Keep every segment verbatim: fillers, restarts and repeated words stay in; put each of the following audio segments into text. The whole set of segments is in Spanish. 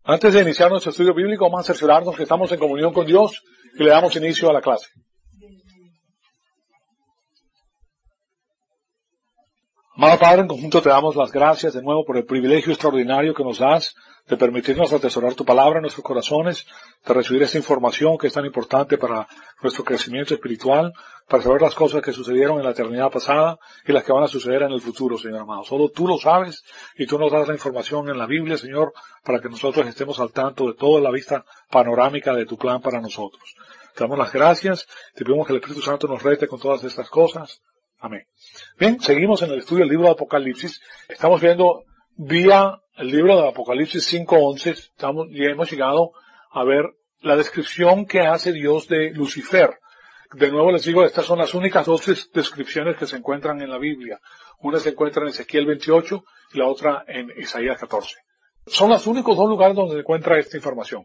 Antes de iniciar nuestro estudio bíblico, vamos a cerciorarnos que estamos en comunión con Dios y le damos inicio a la clase. Amado Padre, en conjunto te damos las gracias de nuevo por el privilegio extraordinario que nos das de permitirnos atesorar tu palabra en nuestros corazones, de recibir esta información que es tan importante para nuestro crecimiento espiritual, para saber las cosas que sucedieron en la eternidad pasada y las que van a suceder en el futuro, Señor amado. Solo tú lo sabes y tú nos das la información en la Biblia, Señor, para que nosotros estemos al tanto de toda la vista panorámica de tu plan para nosotros. Te damos las gracias, te pedimos que el Espíritu Santo nos rete con todas estas cosas. Amén. Bien, seguimos en el estudio del libro de Apocalipsis. Estamos viendo vía el libro de Apocalipsis cinco once, estamos, ya hemos llegado a ver la descripción que hace Dios de Lucifer. De nuevo les digo, estas son las únicas dos descripciones que se encuentran en la Biblia. Una se encuentra en Ezequiel veintiocho y la otra en Isaías catorce. Son los únicos dos lugares donde se encuentra esta información.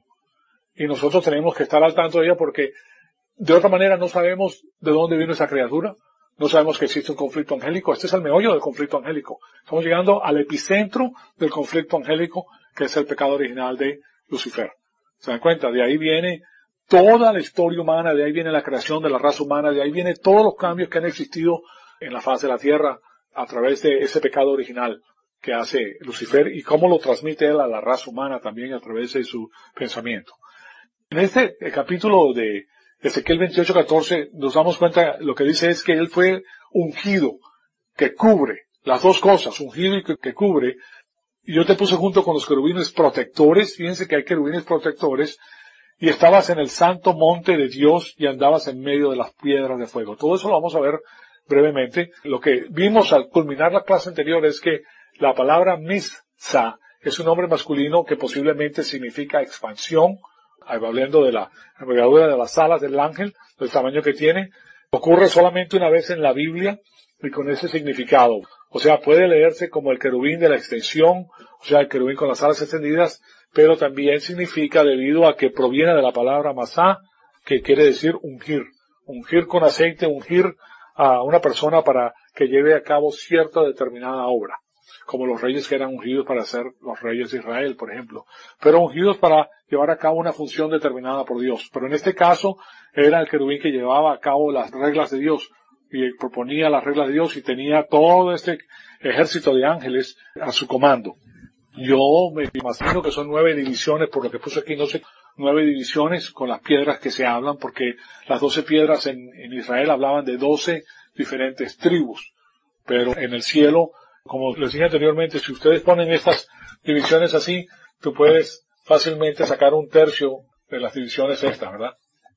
Y nosotros tenemos que estar al tanto de ella porque de otra manera no sabemos de dónde vino esa criatura. No sabemos que existe un conflicto angélico. Este es el meollo del conflicto angélico. Estamos llegando al epicentro del conflicto angélico, que es el pecado original de Lucifer. ¿Se dan cuenta? De ahí viene toda la historia humana, de ahí viene la creación de la raza humana, de ahí vienen todos los cambios que han existido en la faz de la tierra a través de ese pecado original que hace Lucifer y cómo lo transmite él a la raza humana también a través de su pensamiento. En este capítulo de Ezequiel veintiocho catorce nos damos cuenta, lo que dice es que él fue ungido, que cubre, las dos cosas, ungido y que, que cubre. Y yo te puse junto con los querubines protectores, fíjense que hay querubines protectores, y estabas en el santo monte de Dios y andabas en medio de las piedras de fuego. Todo eso lo vamos a ver brevemente. Lo que vimos al culminar la clase anterior es que la palabra Mizsa es un nombre masculino que posiblemente significa expansión, hablando de la envergadura de las alas del ángel, del tamaño que tiene. Ocurre solamente una vez en la Biblia y con ese significado. O sea, puede leerse como el querubín de la extensión, o sea, el querubín con las alas extendidas, pero también significa debido a que proviene de la palabra masá, que quiere decir ungir. Ungir con aceite, ungir a una persona para que lleve a cabo cierta determinada obra. Como los reyes que eran ungidos para ser los reyes de Israel, por ejemplo. Pero ungidos para llevar a cabo una función determinada por Dios. Pero en este caso, era el querubín que llevaba a cabo las reglas de Dios. Y proponía las reglas de Dios y tenía todo este ejército de ángeles a su comando. Yo me imagino que son nueve divisiones, por lo que puse aquí, no sé, nueve divisiones con las piedras que se hablan, porque las doce piedras en, en Israel hablaban de doce diferentes tribus. Pero en el cielo, como les dije anteriormente, si ustedes ponen estas divisiones así, tú puedes fácilmente sacar un tercio de las divisiones estas, ¿verdad?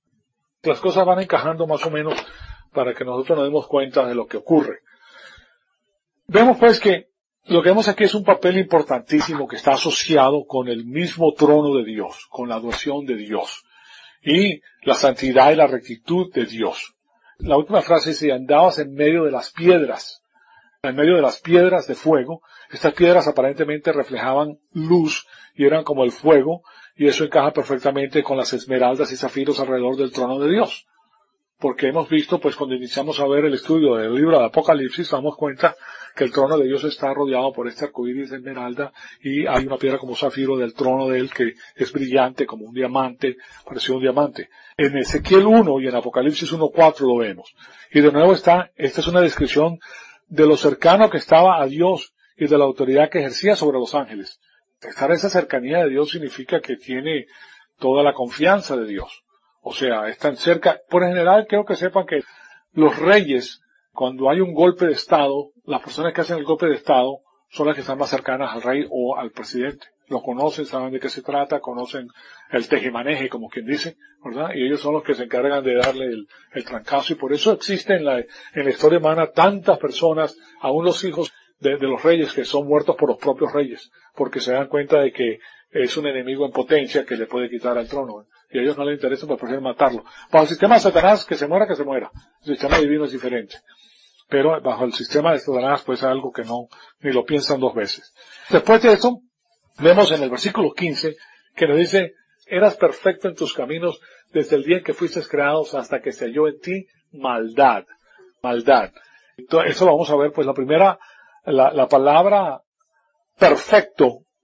Las cosas van encajando más o menos para que nosotros nos demos cuenta de lo que ocurre. Vemos pues que lo que vemos aquí es un papel importantísimo que está asociado con el mismo trono de Dios, con la adoración de Dios y la santidad y la rectitud de Dios. La última frase dice, andabas en medio de las piedras. En medio de las piedras de fuego. Estas piedras aparentemente reflejaban luz y eran como el fuego, y eso encaja perfectamente con las esmeraldas y zafiros alrededor del trono de Dios. Porque hemos visto, pues cuando iniciamos a ver el estudio del libro de Apocalipsis, damos cuenta que el trono de Dios está rodeado por este arcoíris de esmeralda, y hay una piedra como zafiro del trono de él que es brillante como un diamante, parecido a un diamante. En Ezequiel uno y en Apocalipsis uno cuatro lo vemos. Y de nuevo está, esta es una descripción de lo cercano que estaba a Dios y de la autoridad que ejercía sobre los ángeles. Estar en esa cercanía de Dios significa que tiene toda la confianza de Dios. O sea, es tan cerca. Por en general, creo que sepan que los reyes, cuando hay un golpe de Estado, las personas que hacen el golpe de Estado son las que están más cercanas al rey o al presidente. Lo conocen, saben de qué se trata, conocen el tejemaneje, como quien dice, ¿verdad? Y ellos son los que se encargan de darle el, el trancazo, y por eso existen en la, en la historia humana tantas personas, aún los hijos de, de los reyes, que son muertos por los propios reyes, porque se dan cuenta de que es un enemigo en potencia que le puede quitar el trono, y a ellos no les interesa, pues prefieren matarlo. Bajo el sistema de Satanás, que se muera, que se muera. El sistema divino es diferente. Pero bajo el sistema de Satanás, pues es algo que no, ni lo piensan dos veces. Después de eso, vemos en el versículo quince, que nos dice, eras perfecto en tus caminos desde el día en que fuiste creado hasta que se halló en ti maldad. Maldad. Entonces, eso lo vamos a ver, pues la primera, la, la palabra perfecto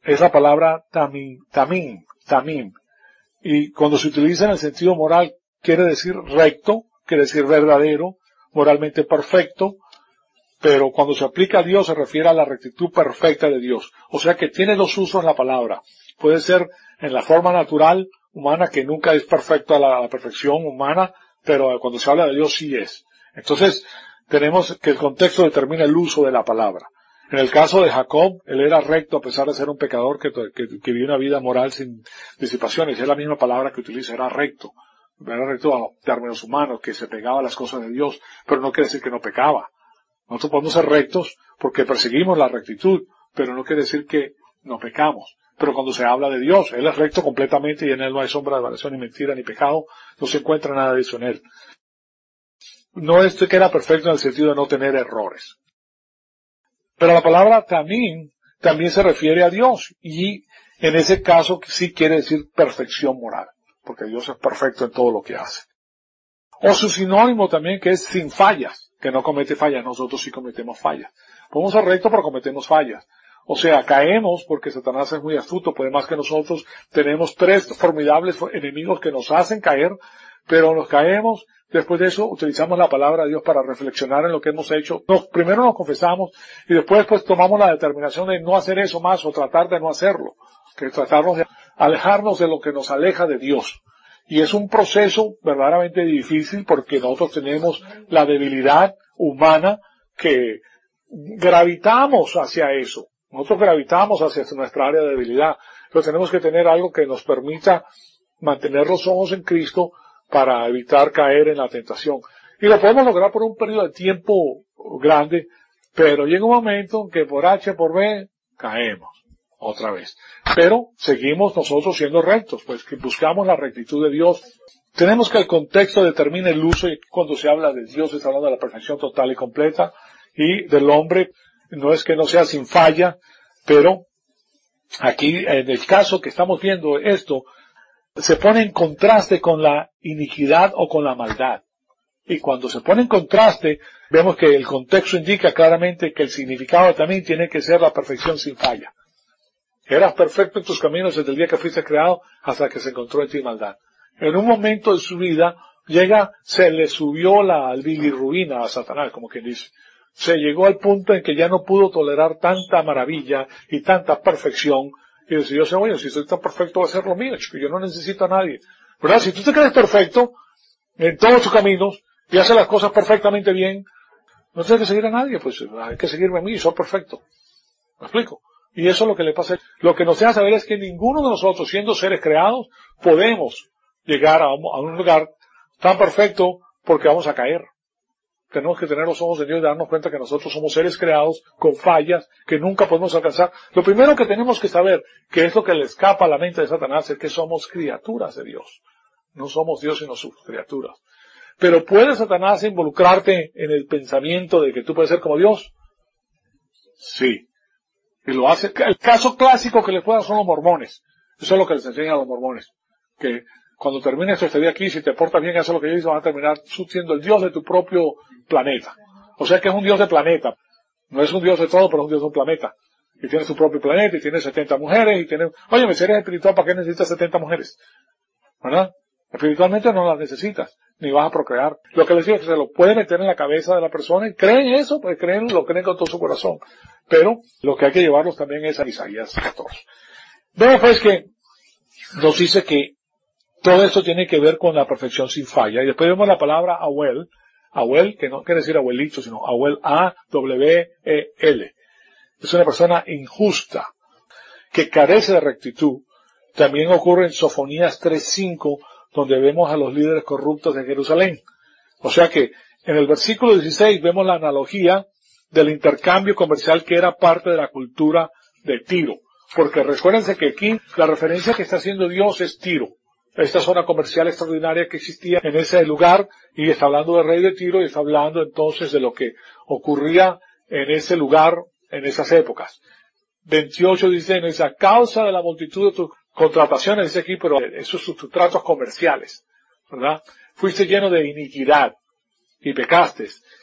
es la palabra tamim, tamim, tamim. Y cuando se utiliza en el sentido moral, quiere decir recto, quiere decir verdadero, moralmente perfecto, pero cuando se aplica a Dios se refiere a la rectitud perfecta de Dios. O sea que tiene dos usos la palabra. Puede ser en la forma natural, humana, que nunca es perfecta la, la perfección humana, pero cuando se habla de Dios sí es. Entonces, tenemos que el contexto determina el uso de la palabra. En el caso de Jacob, él era recto a pesar de ser un pecador que, que, que vive una vida moral sin disipaciones. Es la misma palabra que utiliza, era recto. Era recto a términos humanos, que se pegaba a las cosas de Dios, pero no quiere decir que no pecaba. Nosotros podemos ser rectos porque perseguimos la rectitud, pero no quiere decir que no pecamos. Pero cuando se habla de Dios, Él es recto completamente y en Él no hay sombra de variación, ni mentira, ni pecado, no se encuentra nada de eso en Él. No es que era perfecto en el sentido de no tener errores. Pero la palabra tamim también se refiere a Dios y en ese caso sí quiere decir perfección moral, porque Dios es perfecto en todo lo que hace. O su sinónimo también que es sin fallas, que no comete fallas, nosotros sí cometemos fallas. Podemos ser rectos pero cometemos fallas. O sea, caemos porque Satanás es muy astuto, puede más que nosotros. Tenemos tres formidables enemigos que nos hacen caer, pero nos caemos. Después de eso utilizamos la palabra de Dios para reflexionar en lo que hemos hecho. Nos, primero nos confesamos y después pues tomamos la determinación de no hacer eso más o tratar de no hacerlo. Que tratarnos de alejarnos de lo que nos aleja de Dios. Y es un proceso verdaderamente difícil porque nosotros tenemos la debilidad humana que gravitamos hacia eso. Nosotros gravitamos hacia nuestra área de debilidad. Pero tenemos que tener algo que nos permita mantener los ojos en Cristo para evitar caer en la tentación. Y lo podemos lograr por un periodo de tiempo grande, pero llega un momento en que por H, por B, caemos otra vez. Pero seguimos nosotros siendo rectos, pues que buscamos la rectitud de Dios. Tenemos que el contexto determine el uso, y cuando se habla de Dios se está hablando de la perfección total y completa, y del hombre no es que no sea sin falla, pero aquí en el caso que estamos viendo esto, se pone en contraste con la iniquidad o con la maldad. Y cuando se pone en contraste, vemos que el contexto indica claramente que el significado también tiene que ser la perfección sin falla. Eras perfecto en tus caminos desde el día que fuiste creado hasta que se encontró en ti maldad. En un momento de su vida, llega, se le subió la bilirrubina a Satanás, como quien dice. Se llegó al punto en que ya no pudo tolerar tanta maravilla y tanta perfección. Y decidió, oye, si soy tan perfecto va a ser lo mío, chico, yo no necesito a nadie. ¿Verdad? Si tú te crees perfecto en todos tus caminos y haces las cosas perfectamente bien, no tienes que seguir a nadie, pues hay que seguirme a mí, soy perfecto. ¿Me explico? Y eso es lo que le pasa. Lo que nos deja saber es que ninguno de nosotros, siendo seres creados, podemos llegar a un, a un lugar tan perfecto porque vamos a caer. Tenemos que tener los ojos de Dios y darnos cuenta que nosotros somos seres creados con fallas que nunca podemos alcanzar. Lo primero que tenemos que saber, que es lo que le escapa a la mente de Satanás, es que somos criaturas de Dios. No somos Dios sino sus criaturas. Pero ¿puede Satanás involucrarte en el pensamiento de que tú puedes ser como Dios? Sí. Y lo hace. El caso clásico que les puedan son los mormones. Eso es lo que les enseñan a los mormones. Que cuando termines tu estadía aquí, si te portas bien, haces lo que ellos dicen, van a terminar siendo el Dios de tu propio planeta. O sea que es un Dios de planeta. No es un Dios de todo, pero es un Dios de un planeta. Y tiene su propio planeta, y tiene setenta mujeres, y tiene... Oye, si eres espiritual, ¿para qué necesitas setenta mujeres? ¿Verdad? Espiritualmente no las necesitas, ni vas a procrear. Lo que les digo es que se lo puede meter en la cabeza de la persona, y creen eso, pues creen, lo creen con todo su corazón. Pero lo que hay que llevarlos también es a Isaías catorce. Vemos pues que nos dice que todo esto tiene que ver con la perfección sin falla. Y después vemos la palabra Abuel, Abuel, que no quiere decir abuelito, sino Abuel, A W E L. Es una persona injusta, que carece de rectitud. También ocurre en Sofonías tres cinco, donde vemos a los líderes corruptos de Jerusalén. O sea que en el versículo dieciséis vemos la analogía del intercambio comercial que era parte de la cultura de Tiro. Porque recuérdense que aquí la referencia que está haciendo Dios es Tiro. Esta zona comercial extraordinaria que existía en ese lugar, y está hablando del rey de Tiro, y está hablando entonces de lo que ocurría en ese lugar, en esas épocas. veintiocho dice, no dice, a causa de la multitud de tus contrataciones, dice aquí, pero esos sus tratos comerciales, ¿verdad? Fuiste lleno de iniquidad, y pecaste,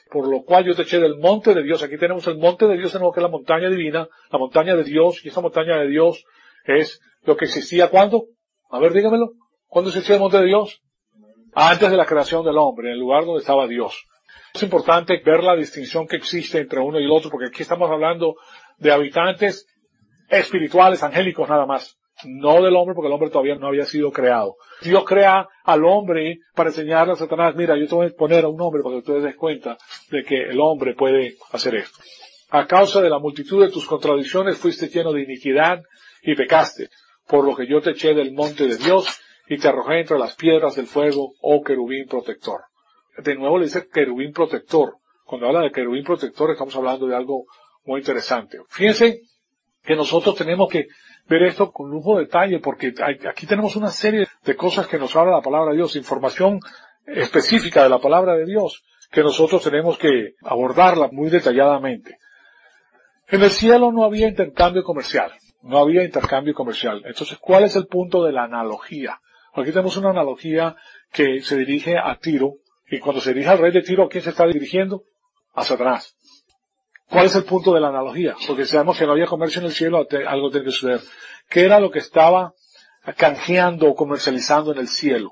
por lo cual yo te eché del monte de Dios. Aquí tenemos el monte de Dios, tenemos que es la montaña divina, la montaña de Dios, y esa montaña de Dios es lo que existía ¿cuándo? A ver, dígamelo. ¿Cuándo existía el monte de Dios? Antes de la creación del hombre, en el lugar donde estaba Dios. Es importante ver la distinción que existe entre uno y el otro, porque aquí estamos hablando de habitantes espirituales, angélicos nada más. No del hombre, porque el hombre todavía no había sido creado. Dios crea al hombre para enseñarle a Satanás, mira, yo te voy a poner a un hombre para que tú te des cuenta de que el hombre puede hacer esto. A causa de la multitud de tus contradicciones fuiste lleno de iniquidad y pecaste, por lo que yo te eché del monte de Dios y te arrojé entre las piedras del fuego, oh querubín protector. De nuevo le dice querubín protector. Cuando habla de querubín protector estamos hablando de algo muy interesante. Fíjense que nosotros tenemos que ver esto con lujo de detalle, porque hay, aquí tenemos una serie de cosas que nos habla la palabra de Dios, información específica de la palabra de Dios, que nosotros tenemos que abordarla muy detalladamente. En el cielo no había intercambio comercial, no había intercambio comercial. Entonces, ¿cuál es el punto de la analogía? Aquí tenemos una analogía que se dirige a Tiro, y cuando se dirige al rey de Tiro, ¿a quién se está dirigiendo? A Satanás. ¿Cuál es el punto de la analogía? Porque sabemos que no había comercio en el cielo, algo tiene que suceder. ¿Qué era lo que estaba canjeando o comercializando en el cielo?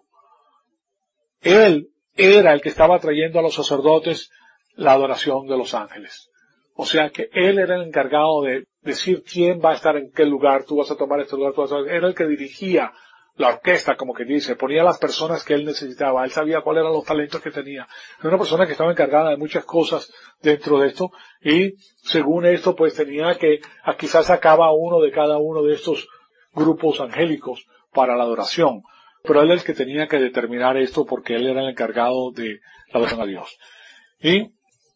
Él era el que estaba trayendo a los sacerdotes la adoración de los ángeles. O sea que él era el encargado de decir quién va a estar en qué lugar, tú vas a tomar este lugar, tú vas a... Era el que dirigía la orquesta, como que dice, ponía a las personas que él necesitaba, él sabía cuáles eran los talentos que tenía. Era una persona que estaba encargada de muchas cosas dentro de esto, y según esto, pues tenía que, quizás sacaba uno de cada uno de estos grupos angélicos para la adoración. Pero él es el que tenía que determinar esto porque él era el encargado de la adoración a Dios. Y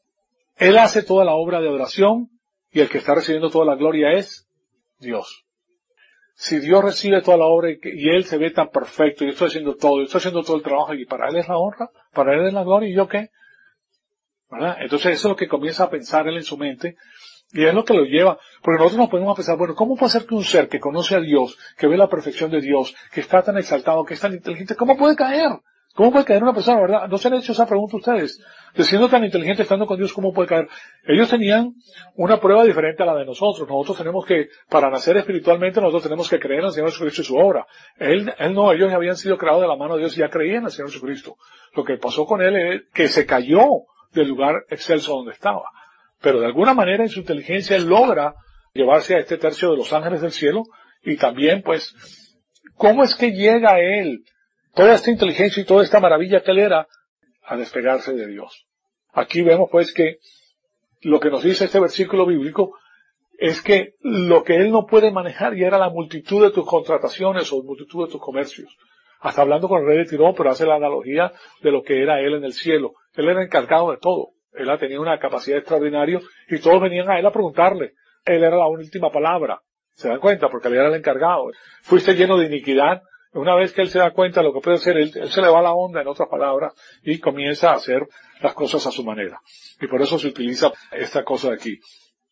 él hace toda la obra de adoración, y el que está recibiendo toda la gloria es Dios. Si Dios recibe toda la obra y, y Él se ve tan perfecto, y yo estoy haciendo todo, yo estoy haciendo todo el trabajo, y para Él es la honra, para Él es la gloria, ¿y yo qué? ¿Verdad? Entonces eso es lo que comienza a pensar Él en su mente, y es lo que lo lleva, porque nosotros nos podemos pensar, bueno, ¿cómo puede ser que un ser que conoce a Dios, que ve la perfección de Dios, que está tan exaltado, que es tan inteligente, ¿cómo puede caer? ¿Cómo puede caer una persona, verdad? ¿No se han hecho esa pregunta ustedes? De siendo tan inteligente, estando con Dios, ¿cómo puede caer? Ellos tenían una prueba diferente a la de nosotros. Nosotros tenemos que, para nacer espiritualmente, nosotros tenemos que creer en el Señor Jesucristo y su obra. Él, él no, ellos habían sido creados de la mano de Dios y ya creían en el Señor Jesucristo. Lo que pasó con él es que se cayó del lugar excelso donde estaba. Pero de alguna manera en su inteligencia él logra llevarse a este tercio de los ángeles del cielo, y también, pues, ¿cómo es que llega él? Toda esta inteligencia y toda esta maravilla que él era, a despegarse de Dios. Aquí vemos pues que lo que nos dice este versículo bíblico es que lo que él no puede manejar ya era la multitud de tus contrataciones o multitud de tus comercios. Hasta hablando con el rey de Tirón, pero hace la analogía de lo que era él en el cielo. Él era encargado de todo. Él tenía una capacidad extraordinaria y todos venían a él a preguntarle. Él era la última palabra. ¿Se dan cuenta? Porque él era el encargado. Fuiste lleno de iniquidad. Una vez que él se da cuenta de lo que puede hacer, él, él se le va la onda, en otras palabras, y comienza a hacer las cosas a su manera. Y por eso se utiliza esta cosa de aquí.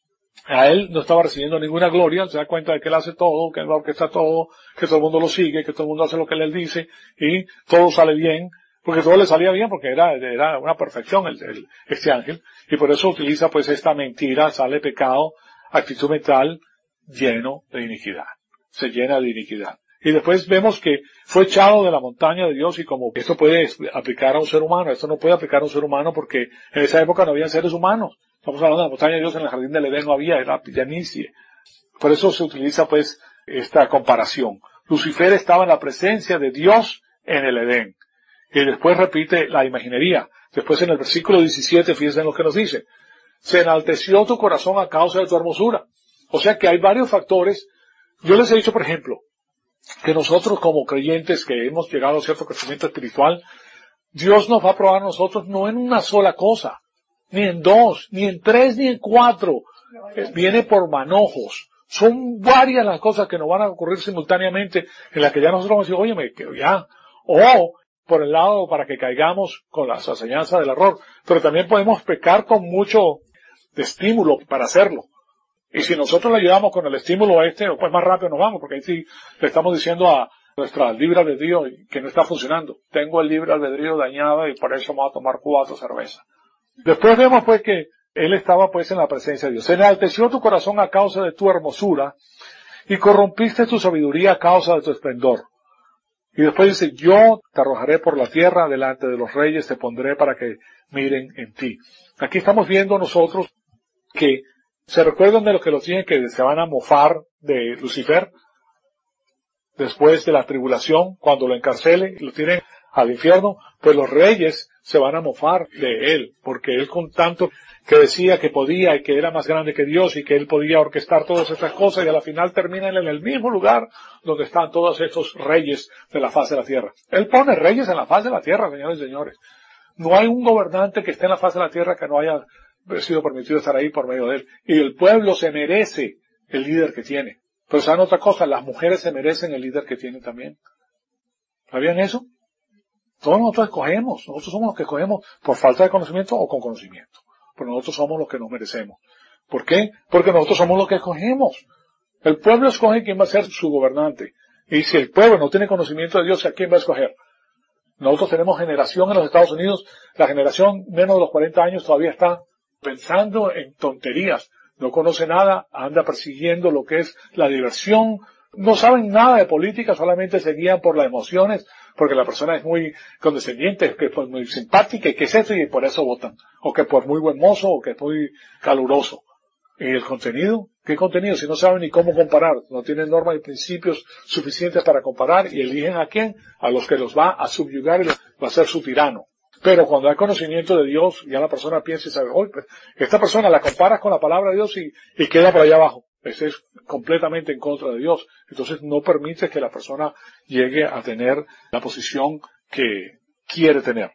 A él no estaba recibiendo ninguna gloria, se da cuenta de que él hace todo, que él orquesta todo, que todo el mundo lo sigue, que todo el mundo hace lo que él dice, y todo sale bien, porque todo le salía bien, porque era, era una perfección el, el, este ángel, y por eso utiliza pues esta mentira, sale pecado, actitud mental, lleno de iniquidad. Se llena de iniquidad. Y después vemos que fue echado de la montaña de Dios, y como esto puede aplicar a un ser humano, esto no puede aplicar a un ser humano porque en esa época no había seres humanos. Estamos hablando de la montaña de Dios, en el jardín del Edén no había, era planicie. Por eso se utiliza pues esta comparación. Lucifer estaba en la presencia de Dios en el Edén. Y después repite la imaginería. Después en el versículo diecisiete, fíjense en lo que nos dice. Se enalteció tu corazón a causa de tu hermosura. O sea que hay varios factores. Yo les he dicho, por ejemplo, que nosotros como creyentes que hemos llegado a cierto crecimiento espiritual, Dios nos va a probar a nosotros no en una sola cosa, ni en dos, ni en tres, ni en cuatro. Viene por manojos. Son varias las cosas que nos van a ocurrir simultáneamente, en las que ya nosotros vamos a decir, óyeme, que ya. O por el lado para que caigamos con las enseñanzas del error. Pero también podemos pecar con mucho de estímulo para hacerlo. Y si nosotros le ayudamos con el estímulo a este, pues más rápido nos vamos, porque ahí sí le estamos diciendo a nuestra libre albedrío que no está funcionando. Tengo el libre albedrío dañado y por eso vamos a tomar cuatro cervezas. Después vemos pues que él estaba pues en la presencia de Dios. Se enalteció tu corazón a causa de tu hermosura y corrompiste tu sabiduría a causa de tu esplendor. Y después dice, yo te arrojaré por la tierra, delante de los reyes te pondré para que miren en ti. Aquí estamos viendo nosotros que se recuerdan de lo que los tienen, que se van a mofar de Lucifer después de la tribulación, cuando lo encarcelen y lo tienen al infierno, pues los reyes se van a mofar de él, porque él con tanto que decía que podía y que era más grande que Dios y que él podía orquestar todas estas cosas, y a la final terminan en el mismo lugar donde están todos estos reyes de la faz de la tierra. Él pone reyes en la faz de la tierra, señores y señores. No hay un gobernante que esté en la faz de la tierra que no haya sido permitido estar ahí por medio de él. Y el pueblo se merece el líder que tiene. Pero ¿saben otra cosa? Las mujeres se merecen el líder que tienen también. ¿Sabían eso? Todos nosotros escogemos. Nosotros somos los que escogemos por falta de conocimiento o con conocimiento. Pero nosotros somos los que nos merecemos. ¿Por qué? Porque nosotros somos los que escogemos. El pueblo escoge quién va a ser su gobernante. Y si el pueblo no tiene conocimiento de Dios, ¿a quién va a escoger? Nosotros tenemos generación en los Estados Unidos. La generación menos de los cuarenta años todavía está pensando en tonterías. No conoce nada, anda persiguiendo lo que es la diversión. No saben nada de política, solamente se guían por las emociones, porque la persona es muy condescendiente, que es muy simpática, y que es esto, y por eso votan. O que por muy buen mozo, o que es muy caluroso. ¿Y el contenido? ¿Qué contenido? Si no saben ni cómo comparar, no tienen normas y principios suficientes para comparar, y eligen a quién, a los que los va a subyugar y los va a ser su tirano. Pero cuando hay conocimiento de Dios, ya la persona piensa y sabe, oye, pues, esta persona la comparas con la palabra de Dios y, y queda por allá abajo. Ese es completamente en contra de Dios. Entonces no permite que la persona llegue a tener la posición que quiere tener.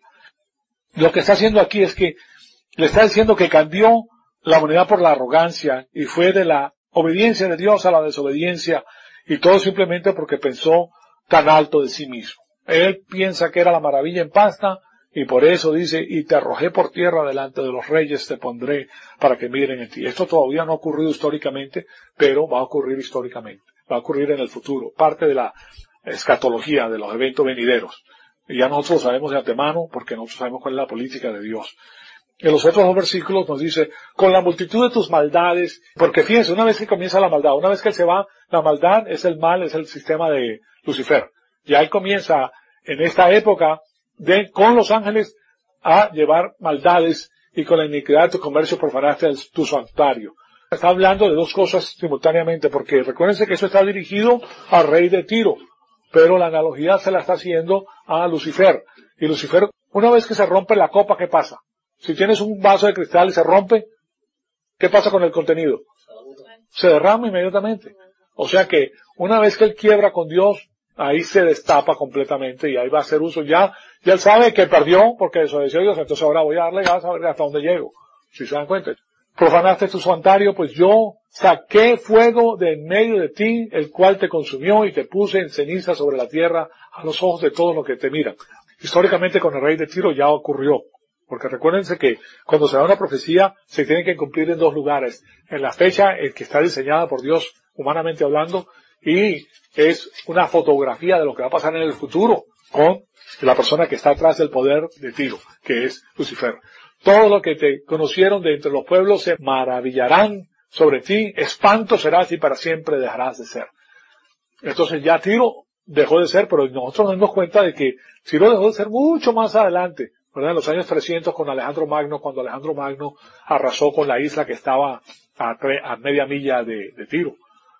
Lo que está haciendo aquí es que le está diciendo que cambió la humanidad por la arrogancia y fue de la obediencia de Dios a la desobediencia, y todo simplemente porque pensó tan alto de sí mismo. Él piensa que era la maravilla en pasta, y por eso dice, y te arrojé por tierra delante de los reyes, te pondré para que miren en ti. Esto todavía no ha ocurrido históricamente, pero va a ocurrir históricamente. Va a ocurrir en el futuro. Parte de la escatología, de los eventos venideros. Y ya nosotros lo sabemos de antemano, porque nosotros sabemos cuál es la política de Dios. En los otros dos versículos nos dice, con la multitud de tus maldades, porque fíjense, una vez que comienza la maldad, una vez que él se va, la maldad es el mal, es el sistema de Lucifer. Ya él comienza en esta época de, con los ángeles, a llevar maldades, y con la iniquidad de tu comercio profanaste tu santuario. Está hablando de dos cosas simultáneamente, porque recuérdense que eso está dirigido al rey de Tiro, pero la analogía se la está haciendo a Lucifer. Y Lucifer, una vez que se rompe la copa, ¿qué pasa? Si tienes un vaso de cristal y se rompe, ¿qué pasa con el contenido? Se derrama inmediatamente. O sea que una vez que él quiebra con Dios, ahí se destapa completamente y ahí va a hacer uso. Ya, ya él sabe que perdió porque desobedeció a Dios, entonces ahora voy a darle gas a ver hasta dónde llego. Si se dan cuenta. Profanaste tu santuario, pues yo saqué fuego de en medio de ti, el cual te consumió y te puse en ceniza sobre la tierra a los ojos de todos los que te miran. Históricamente con el rey de Tiro ya ocurrió. Porque recuérdense que cuando se da una profecía se tiene que cumplir en dos lugares. En la fecha el que está diseñada por Dios, humanamente hablando, y es una fotografía de lo que va a pasar en el futuro con la persona que está atrás del poder de Tiro, que es Lucifer. Todo lo que te conocieron de entre los pueblos se maravillarán sobre ti, espanto serás y para siempre dejarás de ser. Entonces ya Tiro dejó de ser, pero nosotros nos damos cuenta de que Tiro dejó de ser mucho más adelante. ¿Verdad? En los años trescientos con Alejandro Magno, cuando Alejandro Magno arrasó con la isla que estaba a, tre, a media milla de, de Tiro.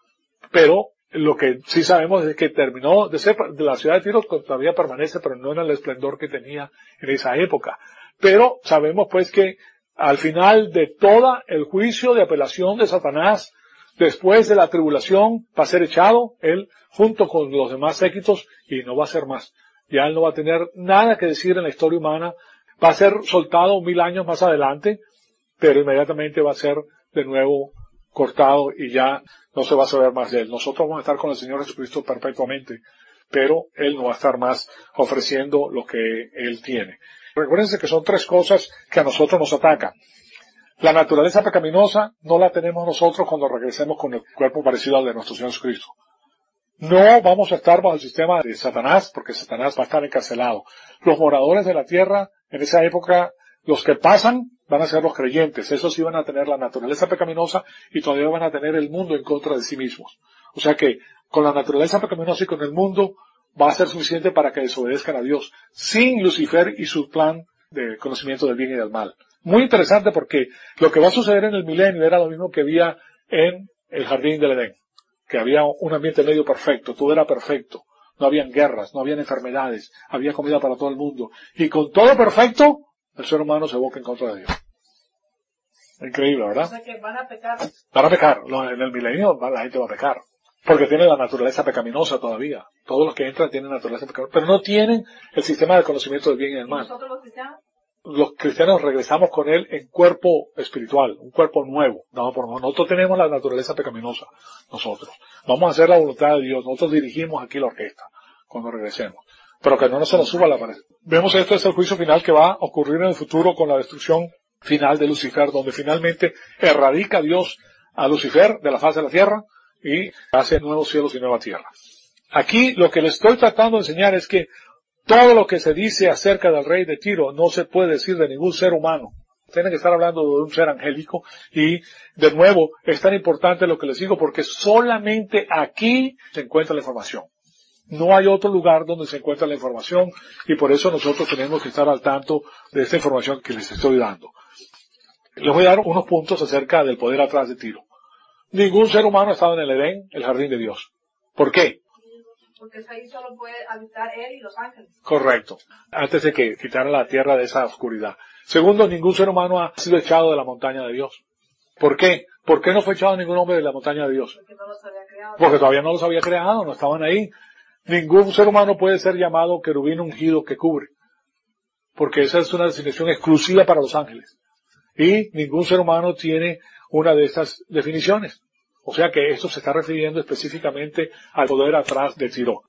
Pero lo que sí sabemos es que terminó de ser, de la ciudad de Tiro todavía permanece, pero no en el esplendor que tenía en esa época. Pero sabemos pues que al final de todo el juicio de apelación de Satanás, después de la tribulación, va a ser echado él junto con los demás séquitos y no va a ser más. Ya él no va a tener nada que decir en la historia humana, va a ser soltado mil años más adelante, pero inmediatamente va a ser de nuevo cortado y ya no se va a saber más de él. Nosotros vamos a estar con el Señor Jesucristo perpetuamente, pero él no va a estar más ofreciendo lo que él tiene. Recuérdense que son tres cosas que a nosotros nos atacan. La naturaleza pecaminosa no la tenemos nosotros cuando regresemos con el cuerpo parecido al de nuestro Señor Jesucristo. No vamos a estar bajo el sistema de Satanás, porque Satanás va a estar encarcelado. Los moradores de la tierra, en esa época, los que pasan, van a ser los creyentes. Esos sí van a tener la naturaleza pecaminosa y todavía van a tener el mundo en contra de sí mismos. O sea que con la naturaleza pecaminosa y con el mundo va a ser suficiente para que desobedezcan a Dios, sin Lucifer y su plan de conocimiento del bien y del mal. Muy interesante porque lo que va a suceder en el milenio era lo mismo que había en el jardín del Edén, que había un ambiente medio perfecto, todo era perfecto, no habían guerras, no habían enfermedades, había comida para todo el mundo, y con todo perfecto, el ser humano se evoca en contra de Dios. Increíble, ¿verdad? O sea que van a pecar. Van a pecar, en el milenio la gente va a pecar, porque tiene la naturaleza pecaminosa todavía. Todos los que entran tienen naturaleza pecaminosa, pero no tienen el sistema de conocimiento del bien y del mal. ¿Y nosotros los cristianos? Los cristianos regresamos con él en cuerpo espiritual, un cuerpo nuevo, dado por nosotros. Nosotros tenemos la naturaleza pecaminosa, nosotros. Vamos a hacer la voluntad de Dios, nosotros dirigimos aquí la orquesta, cuando regresemos. Pero que no se nos suba la pared. Vemos esto es el juicio final que va a ocurrir en el futuro con la destrucción final de Lucifer, donde finalmente erradica Dios a Lucifer de la faz de la tierra y hace nuevos cielos y nueva tierra. Aquí lo que les estoy tratando de enseñar es que todo lo que se dice acerca del rey de Tiro no se puede decir de ningún ser humano. Tienen que estar hablando de un ser angélico y, de nuevo, es tan importante lo que les digo porque solamente aquí se encuentra la información. No hay otro lugar donde se encuentra la información y por eso nosotros tenemos que estar al tanto de esta información que les estoy dando. Les voy a dar unos puntos acerca del poder atrás de Tiro. Ningún ser humano ha estado en el Edén, el jardín de Dios. ¿Por qué? Porque ahí solo puede habitar él y los ángeles. Correcto. Antes de que quitaran la tierra de esa oscuridad. Segundo, ningún ser humano ha sido echado de la montaña de Dios. ¿Por qué? ¿Por qué no fue echado ningún hombre de la montaña de Dios? Porque no los había creado. Porque todavía no los había creado, no estaban ahí. Ningún ser humano puede ser llamado querubín ungido que cubre. Porque esa es una designación exclusiva para los ángeles. Y ningún ser humano tiene una de esas definiciones. O sea que esto se está refiriendo específicamente al poder atrás de Tiro.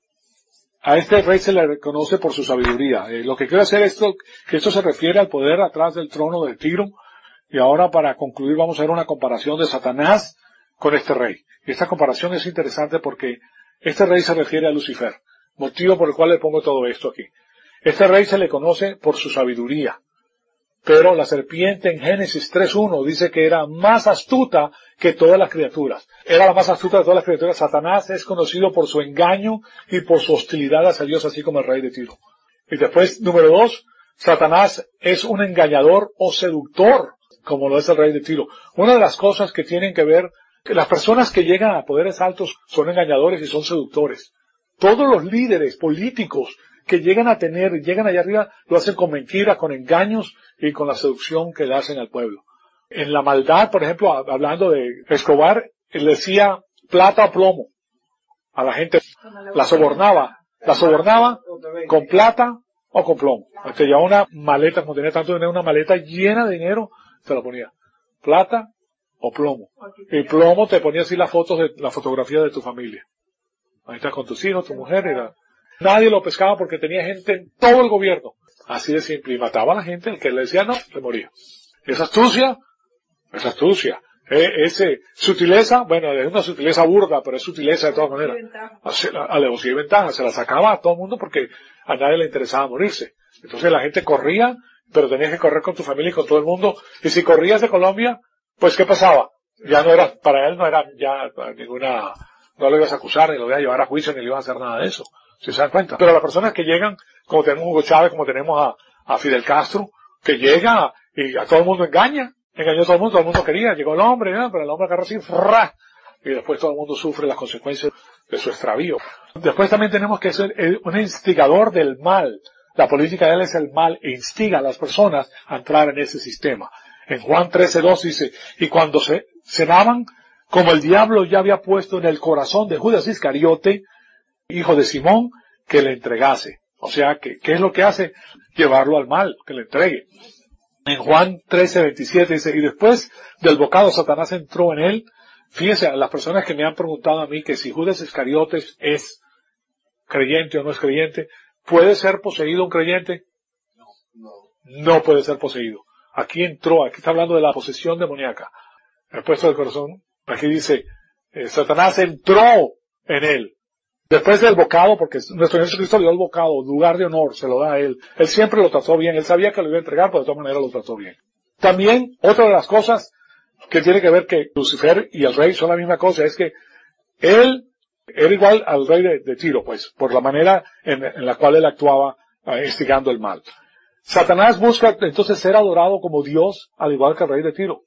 A este rey se le reconoce por su sabiduría. Eh, lo que quiero hacer es que esto se refiere al poder atrás del trono de Tiro. Y ahora para concluir vamos a ver una comparación de Satanás con este rey. Y esta comparación es interesante porque este rey se refiere a Lucifer. Motivo por el cual le pongo todo esto aquí. Este rey se le conoce por su sabiduría. Pero la serpiente en Génesis tres uno dice que era más astuta que todas las criaturas. Era la más astuta de todas las criaturas. Satanás es conocido por su engaño y por su hostilidad hacia Dios, así como el rey de Tiro. Y después, número dos, Satanás es un engañador o seductor, como lo es el rey de Tiro. Una de las cosas que tienen que ver, que las personas que llegan a poderes altos son engañadores y son seductores. Todos los líderes políticos que llegan a tener, llegan allá arriba, lo hacen con mentiras, con engaños y con la seducción que le hacen al pueblo. En la maldad, por ejemplo, hablando de Escobar, él decía plata o plomo a la gente, la sobornaba, la sobornaba con plata o con plomo. Te llevaba una maleta, como tenía tanto dinero, una maleta llena de dinero, se la ponía plata o plomo. Y plomo te ponía así las fotos de, la fotografía de tu familia. Ahí estás con tus hijos, tu mujer, y la... Nadie lo pescaba porque tenía gente en todo el gobierno. Así de simple. Y mataba a la gente, el que le decía no, le moría. Esa astucia, esa astucia. Eh, ese, sutileza, bueno, es una sutileza burda, pero es sutileza de todas maneras. Alevosía y ventaja. Se la sacaba a todo el mundo porque a nadie le interesaba morirse. Entonces la gente corría, pero tenías que correr con tu familia y con todo el mundo. Y si corrías de Colombia, pues ¿qué pasaba? Ya no era, para él no era ya ninguna, no lo ibas a acusar, ni lo ibas a llevar a juicio, ni le ibas a hacer nada de eso. Si se dan cuenta. Pero las personas que llegan, como tenemos a Hugo Chávez, como tenemos a, a Fidel Castro, que llega y a todo el mundo engaña, engañó a todo el mundo, todo el mundo quería, llegó el hombre, ¿no? Pero el hombre agarra así, ¡fra! Y después todo el mundo sufre las consecuencias de su extravío. Después también tenemos que ser un instigador del mal. La política de él es el mal e instiga a las personas a entrar en ese sistema. En Juan trece dos dice, y cuando se cenaban, como el diablo ya había puesto en el corazón de Judas Iscariote, hijo de Simón, que le entregase. O sea, que, ¿qué es lo que hace? Llevarlo al mal, que le entregue. En Juan trece veintisiete dice, y después del bocado Satanás entró en él. Fíjense, a las personas que me han preguntado a mí que si Judas Iscariotes es creyente o no es creyente, ¿puede ser poseído un creyente? No, no. No puede ser poseído. Aquí entró, aquí está hablando de la posesión demoníaca. El puesto del corazón, aquí dice, eh, Satanás entró en él. Después del bocado, porque nuestro Señor Jesucristo le dio el bocado, lugar de honor, se lo da a él. Él siempre lo trató bien, él sabía que lo iba a entregar, pero de todas maneras lo trató bien. También, otra de las cosas que tiene que ver que Lucifer y el rey son la misma cosa, es que él era igual al rey de, de Tiro, pues, por la manera en, en la cual él actuaba eh, instigando el mal. Satanás busca entonces ser adorado como Dios, al igual que el rey de Tiro.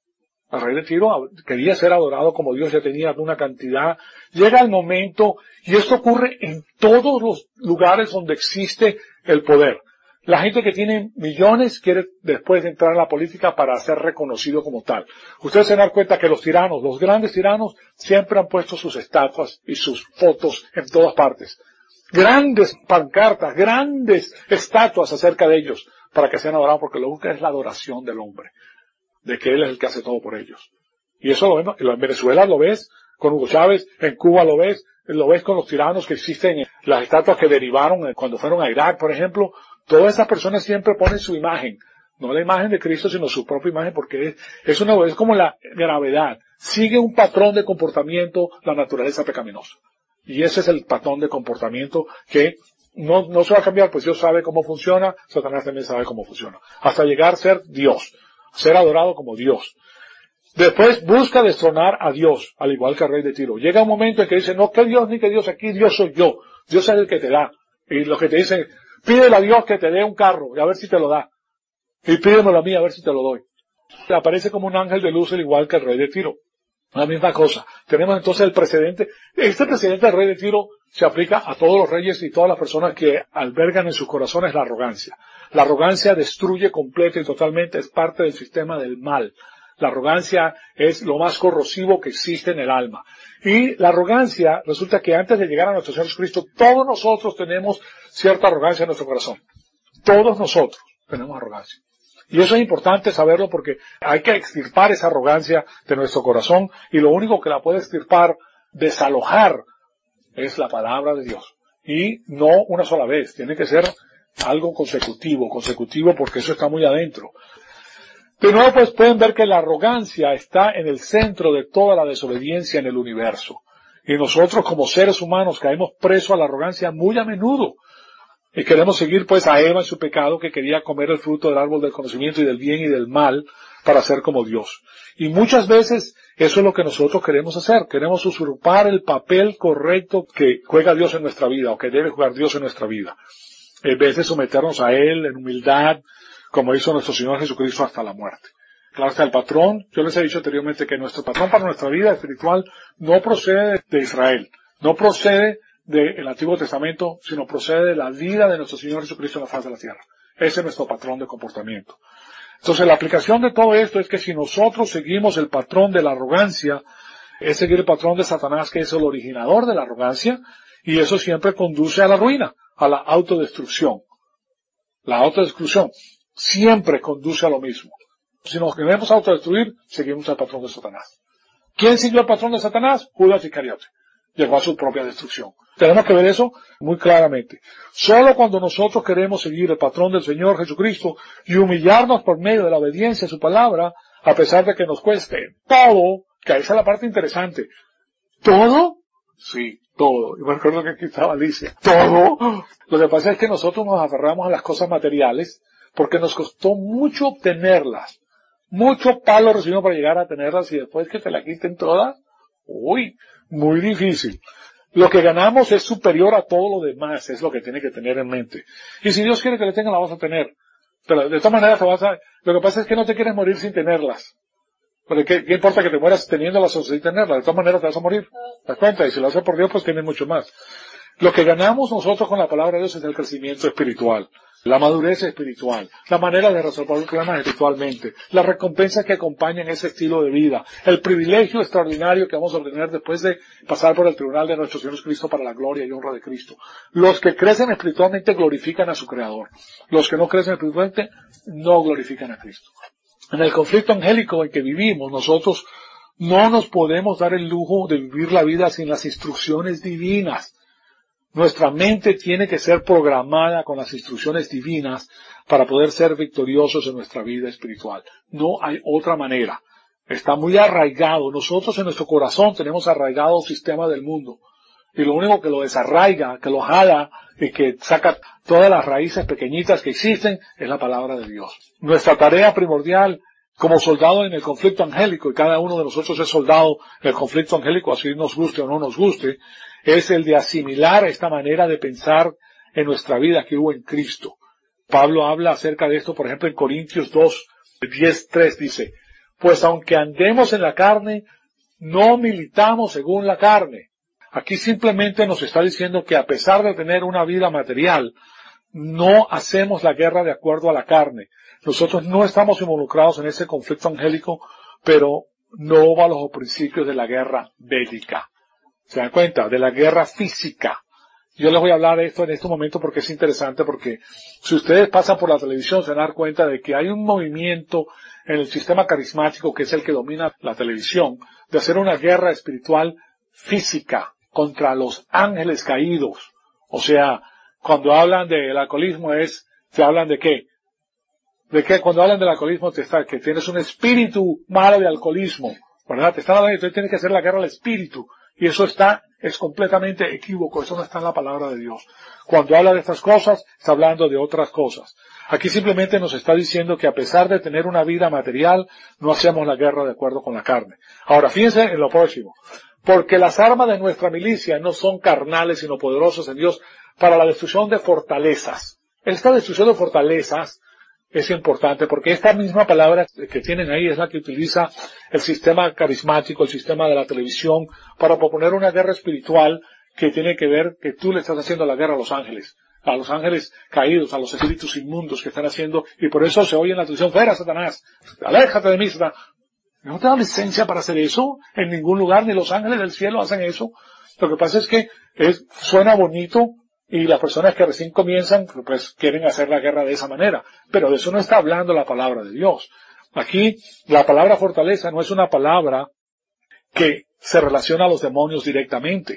El rey de Tiro quería ser adorado como Dios, ya tenía una cantidad. Llega el momento, y esto ocurre en todos los lugares donde existe el poder. La gente que tiene millones quiere después entrar en la política para ser reconocido como tal. Ustedes se dan cuenta que los tiranos, los grandes tiranos, siempre han puesto sus estatuas y sus fotos en todas partes. Grandes pancartas, grandes estatuas acerca de ellos, para que sean adorados, porque lo único es la adoración del hombre, de que él es el que hace todo por ellos. Y eso lo vemos, en Venezuela lo ves con Hugo Chávez, en Cuba lo ves, lo ves con los tiranos que existen, las estatuas que derivaron cuando fueron a Irak, por ejemplo. Todas esas personas siempre ponen su imagen, no la imagen de Cristo, sino su propia imagen, porque es, es una, es como la gravedad. Sigue un patrón de comportamiento la naturaleza pecaminosa. Y ese es el patrón de comportamiento que no, no se va a cambiar, pues Dios sabe cómo funciona, Satanás también sabe cómo funciona. Hasta llegar a ser Dios, ser adorado como Dios. Después busca destronar a Dios, al igual que el rey de Tiro. Llega un momento en que dice, no que Dios ni que Dios, aquí Dios soy yo. Dios es el que te da. Y lo que te dice, pídele a Dios que te dé un carro, y a ver si te lo da. Y pídemelo a mí, a ver si te lo doy. Aparece como un ángel de luz, al igual que el rey de Tiro. La misma cosa. Tenemos entonces el precedente. Este precedente del rey de Tiro se aplica a todos los reyes y todas las personas que albergan en sus corazones la arrogancia. La arrogancia destruye completa y totalmente, es parte del sistema del mal. La arrogancia es lo más corrosivo que existe en el alma. Y la arrogancia, resulta que antes de llegar a nuestro Señor Jesucristo, todos nosotros tenemos cierta arrogancia en nuestro corazón. Todos nosotros tenemos arrogancia. Y eso es importante saberlo porque hay que extirpar esa arrogancia de nuestro corazón y lo único que la puede extirpar, desalojar, es la palabra de Dios. Y no una sola vez, tiene que ser algo consecutivo, consecutivo porque eso está muy adentro. De nuevo, pues pueden ver que la arrogancia está en el centro de toda la desobediencia en el universo. Y nosotros como seres humanos caemos presos a la arrogancia muy a menudo. Y queremos seguir pues a Eva en su pecado que quería comer el fruto del árbol del conocimiento y del bien y del mal para ser como Dios. Y muchas veces eso es lo que nosotros queremos hacer. Queremos usurpar el papel correcto que juega Dios en nuestra vida o que debe jugar Dios en nuestra vida. En vez de someternos a Él en humildad, como hizo nuestro Señor Jesucristo hasta la muerte. Claro está el patrón. Yo les he dicho anteriormente que nuestro patrón para nuestra vida espiritual no procede de Israel, no procede del Antiguo Testamento, sino procede de la vida de nuestro Señor Jesucristo en la faz de la tierra. Ese es nuestro patrón de comportamiento. Entonces la aplicación de todo esto es que si nosotros seguimos el patrón de la arrogancia, es seguir el patrón de Satanás, que es el originador de la arrogancia, y eso siempre conduce a la ruina, a la autodestrucción. La autodestrucción siempre conduce a lo mismo. Si nos queremos autodestruir, seguimos el patrón de Satanás. ¿Quién siguió el patrón de Satanás? Judas Iscariote. Llegó a su propia destrucción. Tenemos que ver eso muy claramente. Solo cuando nosotros queremos seguir el patrón del Señor Jesucristo y humillarnos por medio de la obediencia a su palabra, a pesar de que nos cueste todo, que esa es la parte interesante. ¿Todo? Sí, todo. Y me acuerdo que aquí estaba Alicia. ¿Todo? Lo que pasa es que nosotros nos aferramos a las cosas materiales porque nos costó mucho obtenerlas. Mucho palo recibimos para llegar a tenerlas y después que te la quiten todas, uy, muy difícil. Lo que ganamos es superior a todo lo demás, es lo que tiene que tener en mente. Y si Dios quiere que le tenga, la vas a tener. Pero de todas maneras te vas a, lo que pasa es que no te quieres morir sin tenerlas. Porque ¿qué, qué importa que te mueras teniéndolas o sin tenerlas? De todas maneras te vas a morir. ¿Te das cuenta? Y si lo haces por Dios, pues tienes mucho más. Lo que ganamos nosotros con la palabra de Dios es el crecimiento espiritual, la madurez espiritual, la manera de resolver problemas espiritualmente, las recompensas que acompañan ese estilo de vida, el privilegio extraordinario que vamos a obtener después de pasar por el tribunal de nuestro Señor Cristo para la gloria y honra de Cristo. Los que crecen espiritualmente glorifican a su Creador. Los que no crecen espiritualmente no glorifican a Cristo. En el conflicto angélico en que vivimos, nosotros no nos podemos dar el lujo de vivir la vida sin las instrucciones divinas. Nuestra mente tiene que ser programada con las instrucciones divinas para poder ser victoriosos en nuestra vida espiritual. No hay otra manera. Está muy arraigado. Nosotros en nuestro corazón tenemos arraigado el sistema del mundo. Y lo único que lo desarraiga, que lo jala y que saca todas las raíces pequeñitas que existen es la palabra de Dios. Nuestra tarea primordial como soldado en el conflicto angélico, y cada uno de nosotros es soldado en el conflicto angélico, así nos guste o no nos guste, es el de asimilar esta manera de pensar en nuestra vida que hubo en Cristo. Pablo habla acerca de esto, por ejemplo, en Corintios dos, diez, tres, dice, pues aunque andemos en la carne, no militamos según la carne. Aquí simplemente nos está diciendo que a pesar de tener una vida material, no hacemos la guerra de acuerdo a la carne. Nosotros no estamos involucrados en ese conflicto angélico, pero no bajo los principios de la guerra bélica. ¿Se dan cuenta? De la guerra física. Yo les voy a hablar de esto en este momento porque es interesante, porque si ustedes pasan por la televisión se van a dar cuenta de que hay un movimiento en el sistema carismático, que es el que domina la televisión, de hacer una guerra espiritual física contra los ángeles caídos. O sea, cuando hablan del alcoholismo es, se hablan de qué? De que cuando hablan del alcoholismo te está, que tienes un espíritu malo de alcoholismo, ¿verdad? Te están hablando que tú tienes que hacer la guerra al espíritu. Y eso está, es completamente equívoco, eso no está en la palabra de Dios. Cuando habla de estas cosas, está hablando de otras cosas. Aquí simplemente nos está diciendo que a pesar de tener una vida material, no hacemos la guerra de acuerdo con la carne. Ahora, fíjense en lo próximo. Porque las armas de nuestra milicia no son carnales, sino poderosas en Dios para la destrucción de fortalezas. Esta destrucción de fortalezas es importante porque esta misma palabra que tienen ahí es la que utiliza el sistema carismático, el sistema de la televisión, para proponer una guerra espiritual que tiene que ver que tú le estás haciendo la guerra a los ángeles, a los ángeles caídos, a los espíritus inmundos que están haciendo, y por eso se oye en la televisión, fuera Satanás, aléjate de mí, Satanás. No te da licencia para hacer eso en ningún lugar, ni los ángeles del cielo hacen eso. Lo que pasa es que es, suena bonito, y las personas que recién comienzan, pues quieren hacer la guerra de esa manera. Pero de eso no está hablando la palabra de Dios. Aquí, la palabra fortaleza no es una palabra que se relaciona a los demonios directamente.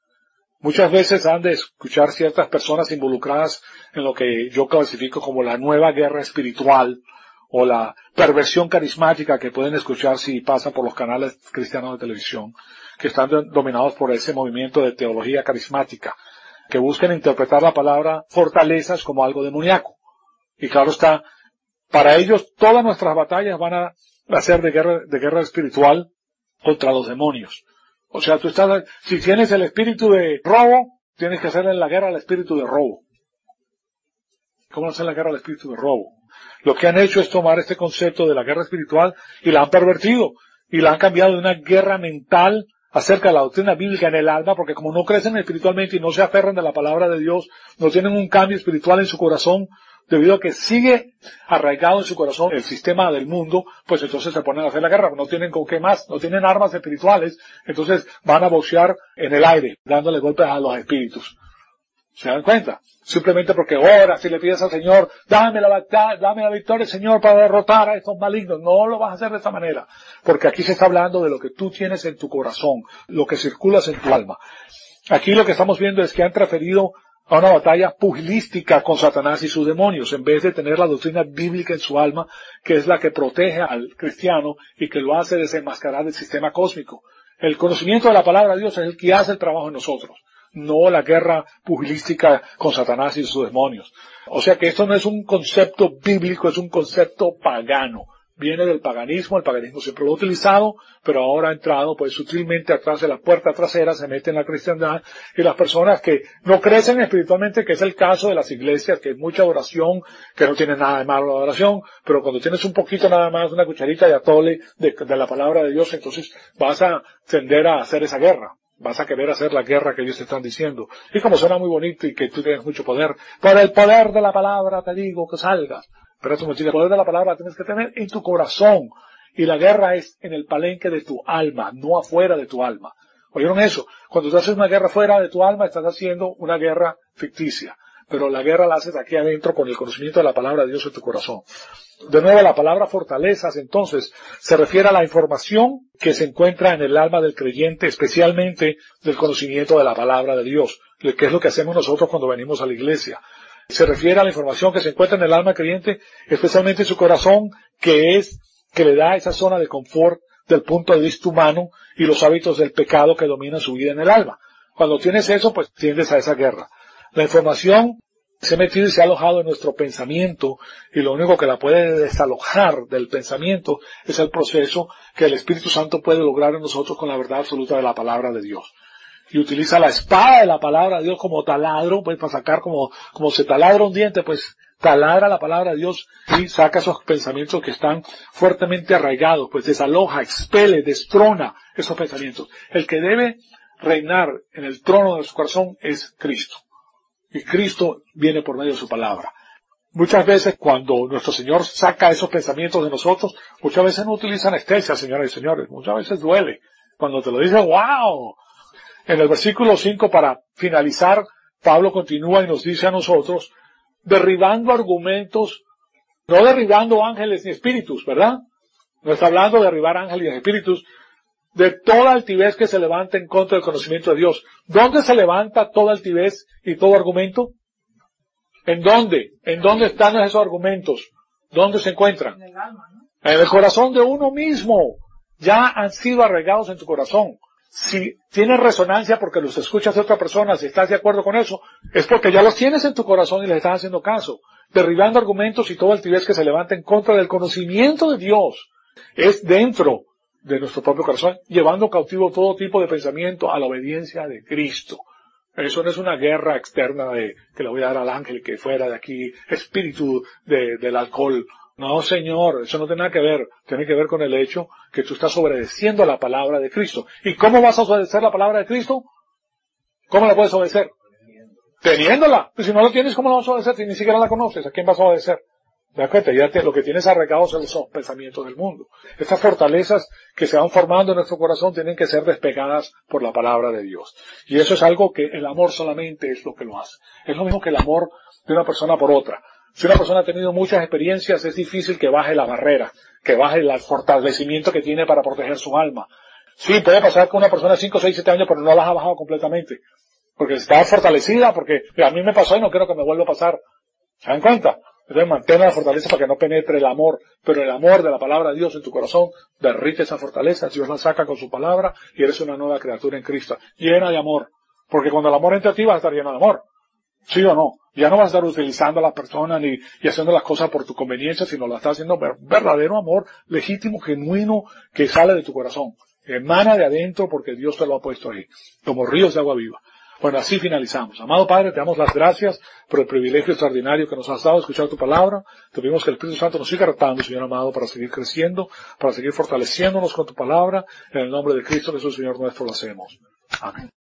Muchas veces han de escuchar ciertas personas involucradas en lo que yo clasifico como la nueva guerra espiritual, o la perversión carismática que pueden escuchar si pasan por los canales cristianos de televisión, que están dominados por ese movimiento de teología carismática, que buscan interpretar la palabra fortalezas como algo demoníaco. Y claro está, para ellos todas nuestras batallas van a ser de guerra, de guerra espiritual contra los demonios. O sea, tú estás, si tienes el espíritu de robo, tienes que hacerle la guerra al espíritu de robo. ¿Cómo hacer la guerra al espíritu de robo? Lo que han hecho es tomar este concepto de la guerra espiritual y la han pervertido, y la han cambiado de una guerra mental acerca de la doctrina bíblica en el alma, porque como no crecen espiritualmente y no se aferran de la palabra de Dios, no tienen un cambio espiritual en su corazón, debido a que sigue arraigado en su corazón el sistema del mundo, pues entonces se ponen a hacer la guerra, no tienen con qué más, no tienen armas espirituales, entonces van a boxear en el aire, dándole golpes a los espíritus. ¿Se dan cuenta? Simplemente porque ora, si le pides al Señor, dame la, dame la victoria, Señor, para derrotar a estos malignos. No lo vas a hacer de esta manera. Porque aquí se está hablando de lo que tú tienes en tu corazón, lo que circulas en tu alma. Aquí lo que estamos viendo es que han preferido a una batalla pugilística con Satanás y sus demonios, en vez de tener la doctrina bíblica en su alma, que es la que protege al cristiano y que lo hace desenmascarar del sistema cósmico. El conocimiento de la palabra de Dios es el que hace el trabajo en nosotros, no la guerra pugilística con Satanás y sus demonios. O sea que esto no es un concepto bíblico, es un concepto pagano. Viene del paganismo, el paganismo siempre lo ha utilizado, pero ahora ha entrado pues sutilmente atrás de la puerta trasera, se mete en la cristiandad, y las personas que no crecen espiritualmente, que es el caso de las iglesias, que es mucha adoración, que no tiene nada de malo la adoración, pero cuando tienes un poquito nada más, una cucharita de atole de, de la palabra de Dios, entonces vas a tender a hacer esa guerra. Vas a querer hacer la guerra que ellos te están diciendo. Y como suena muy bonito y que tú tienes mucho poder, por el poder de la palabra te digo que salgas. Pero eso, el poder de la palabra tienes que tener en tu corazón. Y la guerra es en el palenque de tu alma, no afuera de tu alma. ¿Oyeron eso? Cuando tú haces una guerra fuera de tu alma, estás haciendo una guerra ficticia. Pero la guerra la haces aquí adentro con el conocimiento de la palabra de Dios en tu corazón. De nuevo, la palabra fortalezas, entonces, se refiere a la información que se encuentra en el alma del creyente, especialmente del conocimiento de la palabra de Dios, que es lo que hacemos nosotros cuando venimos a la iglesia. Se refiere a la información que se encuentra en el alma del creyente, especialmente en su corazón, que es, que le da esa zona de confort del punto de vista humano y los hábitos del pecado que dominan su vida en el alma. Cuando tienes eso, pues tiendes a esa guerra. La información se ha metido y se ha alojado en nuestro pensamiento, y lo único que la puede desalojar del pensamiento es el proceso que el Espíritu Santo puede lograr en nosotros con la verdad absoluta de la palabra de Dios. Y utiliza la espada de la palabra de Dios como taladro, pues para sacar como, como se taladra un diente, pues taladra la palabra de Dios y saca esos pensamientos que están fuertemente arraigados, pues desaloja, expele, destrona esos pensamientos. El que debe reinar en el trono de su corazón es Cristo. Y Cristo viene por medio de su palabra. Muchas veces cuando nuestro Señor saca esos pensamientos de nosotros, muchas veces no utiliza anestesia, señoras y señores. Muchas veces duele. Cuando te lo dice, ¡wow! En el versículo cinco, para finalizar, Pablo continúa y nos dice a nosotros, derribando argumentos, no derribando ángeles ni espíritus, ¿verdad? No está hablando de derribar ángeles ni espíritus, de toda altivez que se levanta en contra del conocimiento de Dios. ¿Dónde se levanta toda altivez y todo argumento? ¿En dónde? ¿En dónde están esos argumentos? ¿Dónde se encuentran? En el alma, ¿no? En el corazón de uno mismo. Ya han sido arraigados en tu corazón. Si tienes resonancia porque los escuchas de otra persona, si estás de acuerdo con eso, es porque ya los tienes en tu corazón y les estás haciendo caso. Derribando argumentos y toda altivez que se levanta en contra del conocimiento de Dios. Es dentro de nuestro propio corazón, llevando cautivo todo tipo de pensamiento a la obediencia de Cristo. Eso no es una guerra externa de que le voy a dar al ángel que fuera de aquí, espíritu de, del alcohol. No, Señor, eso no tiene nada que ver. Tiene que ver con el hecho que tú estás obedeciendo a la palabra de Cristo. ¿Y cómo vas a obedecer la palabra de Cristo? ¿Cómo la puedes obedecer? Teniéndola. Pues si no la tienes, ¿cómo la vas a obedecer? Si ni siquiera la conoces, ¿a quién vas a obedecer? ¿Te das cuenta? Ya te, lo que tienes arraigados son los pensamientos del mundo. Estas fortalezas que se van formando en nuestro corazón tienen que ser despegadas por la palabra de Dios. Y eso es algo que el amor solamente es lo que lo hace. Es lo mismo que el amor de una persona por otra. Si una persona ha tenido muchas experiencias, es difícil que baje la barrera, que baje el fortalecimiento que tiene para proteger su alma. Sí, puede pasar con una persona de cinco, seis, siete años, pero no las ha bajado completamente. Porque está fortalecida, porque a mí me pasó y no quiero que me vuelva a pasar. ¿Se dan cuenta? Entonces mantén la fortaleza para que no penetre el amor, pero el amor de la palabra de Dios en tu corazón derrite esa fortaleza, Dios la saca con su palabra y eres una nueva criatura en Cristo, llena de amor, porque cuando el amor entra a ti vas a estar lleno de amor, ¿sí o no? Ya no vas a estar utilizando a la persona ni y haciendo las cosas por tu conveniencia, sino la estás haciendo ver, verdadero amor, legítimo, genuino, que sale de tu corazón, emana de adentro porque Dios te lo ha puesto ahí, como ríos de agua viva. Bueno, así finalizamos. Amado Padre, te damos las gracias por el privilegio extraordinario que nos has dado de escuchar tu palabra. Te pedimos que el Espíritu Santo nos siga retando, Señor amado, para seguir creciendo, para seguir fortaleciéndonos con tu palabra. En el nombre de Cristo Jesús, Señor nuestro, lo hacemos. Amén.